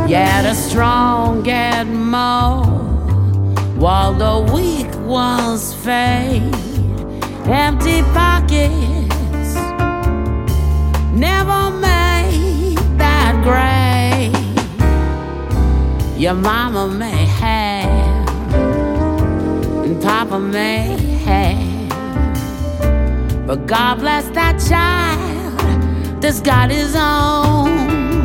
Yeah, the strong get more while the weak ones fade. Empty pockets never made that great. Your mama may have and Papa may have, but God bless that child that's got his own.